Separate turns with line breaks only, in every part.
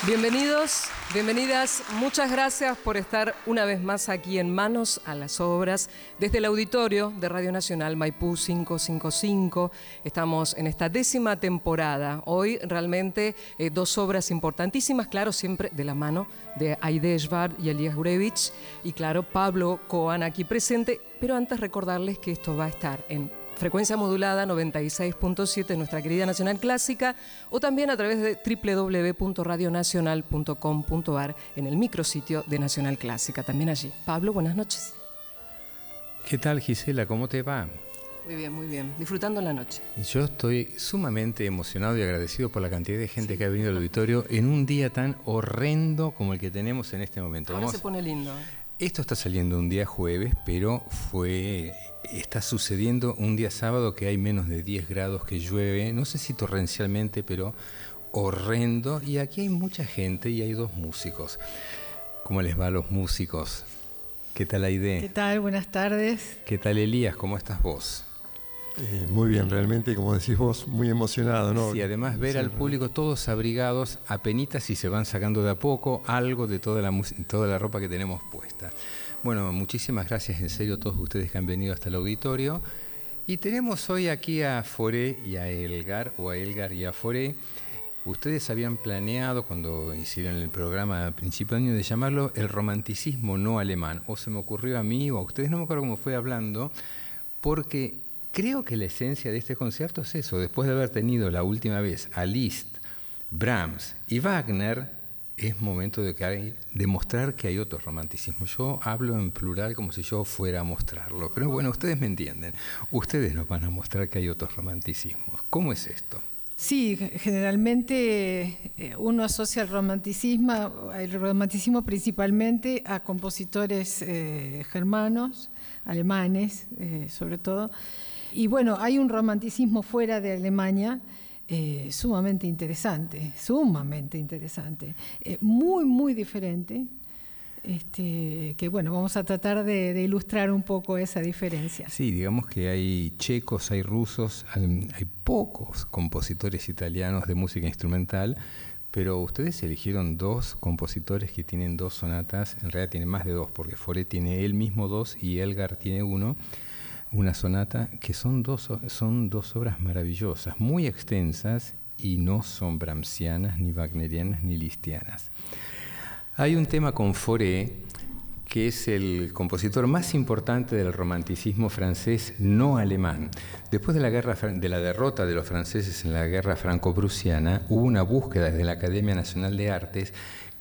Bienvenidos, bienvenidas. Muchas gracias por estar una vez más aquí en Manos a las Obras, desde el auditorio de Radio Nacional Maipú 555. Estamos en esta 10ª temporada. Hoy realmente dos obras importantísimas, claro, siempre de la mano de Aide Eshbard y Elías Gurevich, y claro, Pablo Coan aquí presente. Pero antes recordarles que esto va a estar en frecuencia modulada 96.7, nuestra querida Nacional Clásica, o también a través de www.radionacional.com.ar en el micrositio de Nacional Clásica, también allí. Pablo, buenas noches.
¿Qué tal, Gisela? ¿Cómo te va?
Muy bien, muy bien. Disfrutando la noche.
Yo estoy sumamente emocionado y agradecido por la cantidad de gente que ha venido al auditorio en un día tan horrendo como el que tenemos en este momento.
Ahora se pone lindo.
Esto está saliendo un día jueves, pero está sucediendo un día sábado que hay menos de 10 grados, que llueve, no sé si torrencialmente, pero horrendo. Y aquí hay mucha gente y hay dos músicos. ¿Cómo les va a los músicos? ¿Qué tal, Aide?
¿Qué tal? Buenas tardes.
¿Qué tal, Elías? ¿Cómo estás vos?
Muy bien, realmente, como decís vos, muy emocionado, ¿no?
Sí, además ver al público todos abrigados, apenitas, y se van sacando de a poco algo de toda la ropa que tenemos puesta. Bueno, muchísimas gracias en serio a todos ustedes que han venido hasta el auditorio. Y tenemos hoy aquí a Fauré y a Elgar, o a Elgar y a Fauré. Ustedes habían planeado, cuando hicieron el programa a principio de año, de llamarlo el romanticismo no alemán. O se me ocurrió a mí, o a ustedes, no me acuerdo cómo fue hablando, porque creo que la esencia de este concierto es eso. Después de haber tenido la última vez a Liszt, Brahms y Wagner, es momento de mostrar que hay otro romanticismo. Yo hablo en plural como si yo fuera a mostrarlo, pero bueno, ustedes me entienden. Ustedes nos van a mostrar que hay otros romanticismos. ¿Cómo es esto?
Sí, generalmente uno asocia el romanticismo principalmente a compositores germanos, alemanes sobre todo. Y bueno, hay un romanticismo fuera de Alemania sumamente interesante, muy, muy diferente, que bueno, vamos a tratar de ilustrar un poco esa diferencia.
Sí, digamos que hay checos, hay rusos, hay pocos compositores italianos de música instrumental, pero ustedes eligieron dos compositores que tienen dos sonatas, en realidad tienen más de dos, porque Fauré tiene él mismo dos y Elgar tiene una sonata, que son dos obras maravillosas, muy extensas, y no son brahmsianas, ni wagnerianas, ni lisztianas. Hay un tema con Fauré, que es el compositor más importante del romanticismo francés no alemán. Después de la derrota de los franceses en la guerra franco-prusiana, hubo una búsqueda desde la Academia Nacional de Artes,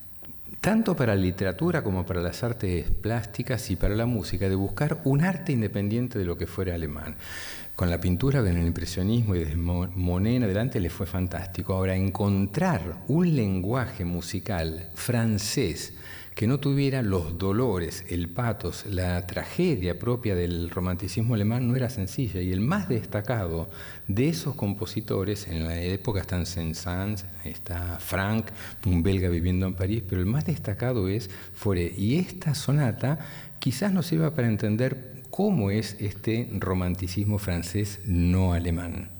tanto para la literatura como para las artes plásticas y para la música, de buscar un arte independiente de lo que fuera alemán. Con la pintura, con el impresionismo y desde Monet en adelante le fue fantástico. Ahora, encontrar un lenguaje musical francés que no tuviera los dolores, el pathos, la tragedia propia del romanticismo alemán no era sencilla, y el más destacado de esos compositores, en la época están Saint-Saëns, está Franck, un belga viviendo en París, pero el más destacado es Fauré. Y esta sonata quizás nos sirva para entender cómo es este romanticismo francés no alemán.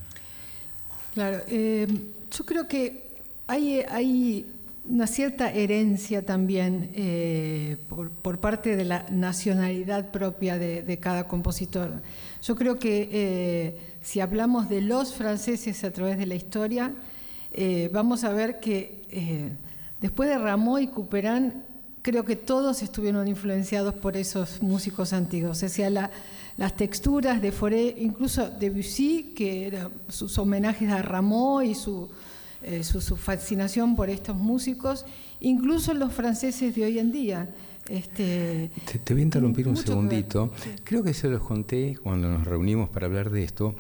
Claro, yo creo que hay una cierta herencia también por parte de la nacionalidad propia de cada compositor. Yo creo que si hablamos de los franceses a través de la historia, vamos a ver que después de Rameau y Couperin, creo que todos estuvieron influenciados por esos músicos antiguos. O sea, las texturas de Fauré, incluso Debussy, que eran sus homenajes a Rameau y su fascinación por estos músicos, incluso los franceses de hoy en día. Te
voy a interrumpir un segundito.
Sí.
Creo que se los conté cuando nos reunimos para hablar de esto.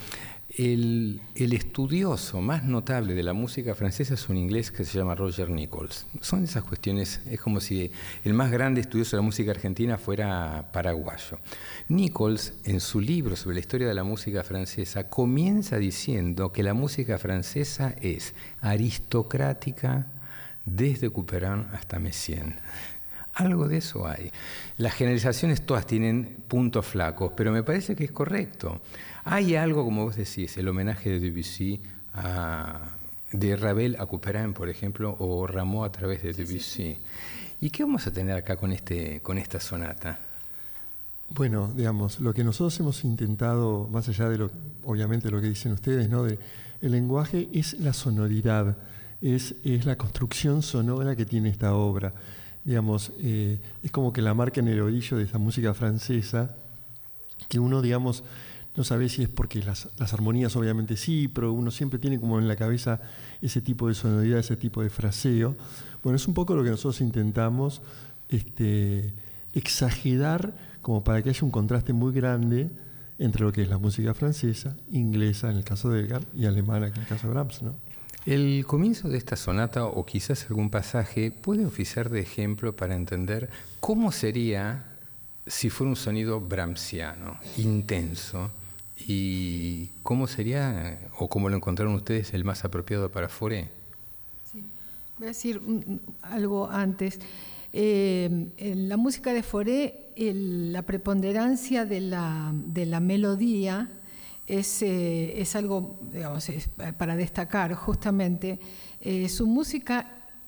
El estudioso más notable de la música francesa es un inglés que se llama Roger Nichols. Son esas cuestiones, es como si el más grande estudioso de la música argentina fuera paraguayo. Nichols, en su libro sobre la historia de la música francesa, comienza diciendo que la música francesa es aristocrática desde Couperin hasta Messiaen. Algo de eso hay. Las generalizaciones todas tienen puntos flacos, pero me parece que es correcto. Hay algo, como vos decís, el homenaje de Debussy a de Ravel a Couperin, por ejemplo, o Rameau a través de Debussy. ¿Y qué vamos a tener acá con esta sonata?
Bueno, digamos, lo que nosotros hemos intentado, más allá de obviamente lo que dicen ustedes, ¿no? El lenguaje es la sonoridad, es la construcción sonora que tiene esta obra. Digamos, es como que la marca en el orillo de esta música francesa, que uno, digamos, no sabe si es porque las armonías obviamente sí, pero uno siempre tiene como en la cabeza ese tipo de sonoridad, ese tipo de fraseo. Bueno, es un poco lo que nosotros intentamos exagerar como para que haya un contraste muy grande entre lo que es la música francesa, inglesa en el caso de Elgar y alemana en el caso de Brahms, ¿no?
El comienzo de esta sonata, o quizás algún pasaje, puede oficiar de ejemplo para entender cómo sería si fuera un sonido brahmsiano, intenso, y cómo sería, o cómo lo encontraron ustedes, el más apropiado para Fauré.
Sí. Voy a decir algo antes. En la música de Fauré, la preponderancia de la melodía es algo, digamos, para destacar justamente. Su música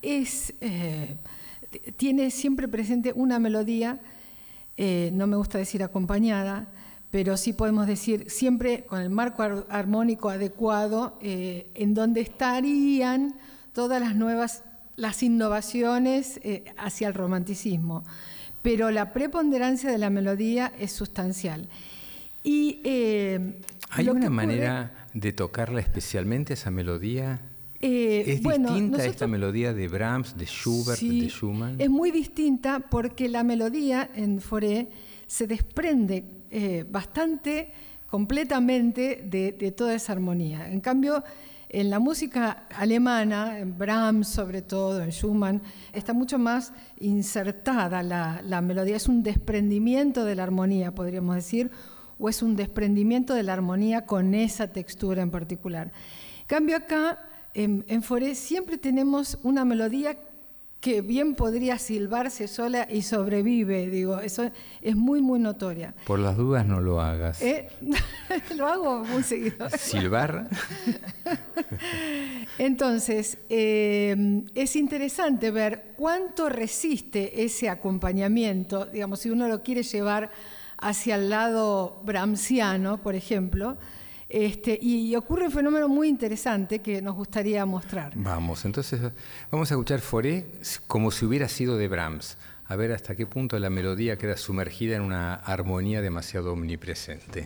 tiene siempre presente una melodía, no me gusta decir acompañada, pero sí podemos decir siempre con el marco armónico adecuado, en donde estarían todas las innovaciones hacia el romanticismo. Pero la preponderancia de la melodía es sustancial. Y,
¿hay una manera de tocarla especialmente, esa melodía? ¿Es distinta a esta melodía de Brahms, de Schubert,
sí,
de Schumann?
Es muy distinta porque la melodía en Fauré se desprende bastante, completamente de toda esa armonía. En cambio, en la música alemana, en Brahms sobre todo, en Schumann, está mucho más insertada la melodía. Es un desprendimiento de la armonía, podríamos decir, o es un desprendimiento de la armonía con esa textura en particular. En cambio acá, en Fauré, siempre tenemos una melodía que bien podría silbarse sola y sobrevive, digo, eso es muy, muy notoria.
Por las dudas no lo hagas.
Lo hago muy seguido.
¿Silbar?
Entonces, es interesante ver cuánto resiste ese acompañamiento, digamos, si uno lo quiere llevar hacia el lado brahmsiano, por ejemplo, y ocurre un fenómeno muy interesante que nos gustaría mostrar.
Vamos, entonces vamos a escuchar Fauré como si hubiera sido de Brahms, a ver hasta qué punto la melodía queda sumergida en una armonía demasiado omnipresente.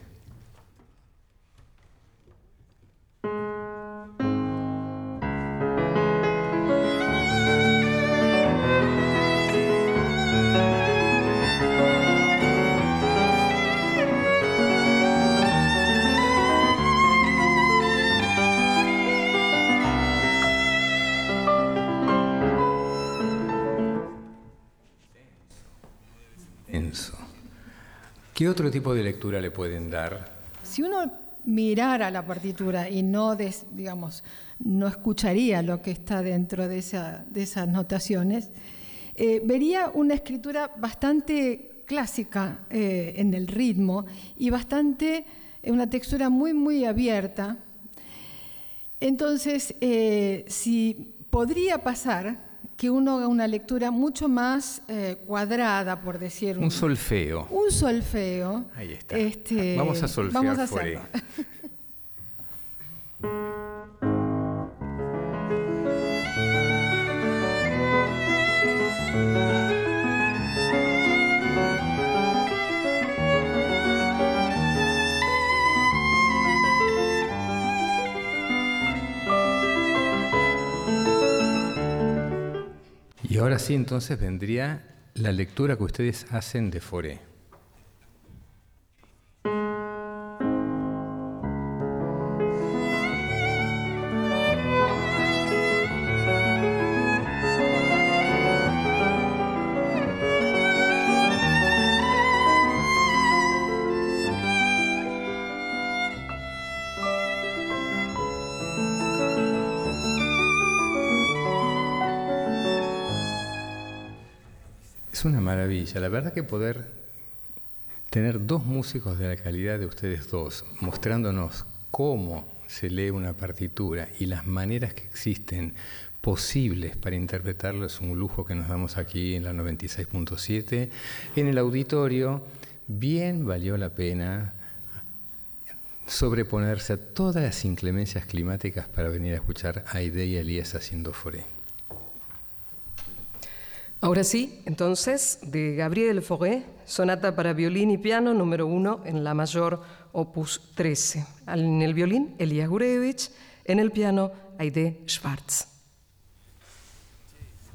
¿Qué otro tipo de lectura le pueden dar?
Si uno mirara la partitura y no, digamos, no escucharía lo que está dentro de esas notaciones, vería una escritura bastante clásica en el ritmo y una textura muy, muy abierta. Entonces, si podría pasar que uno haga una lectura mucho más cuadrada, por decir.
Un solfeo.
Un solfeo.
Ahí está. Vamos a solfear.
Vamos a hacerlo.
Y ahora sí, entonces vendría la lectura que ustedes hacen de Fauré. Es una maravilla, la verdad que poder tener dos músicos de la calidad de ustedes dos, mostrándonos cómo se lee una partitura y las maneras que existen posibles para interpretarlo es un lujo que nos damos aquí en la 96.7. En el auditorio, bien valió la pena sobreponerse a todas las inclemencias climáticas para venir a escuchar a Aidé y Elías haciendo Fauré.
Ahora sí, entonces, de Gabriel Fauré, sonata para violín y piano número 1 en la mayor, opus 13. En el violín, Elías Gurevich, en el piano, Aidé Schwartz.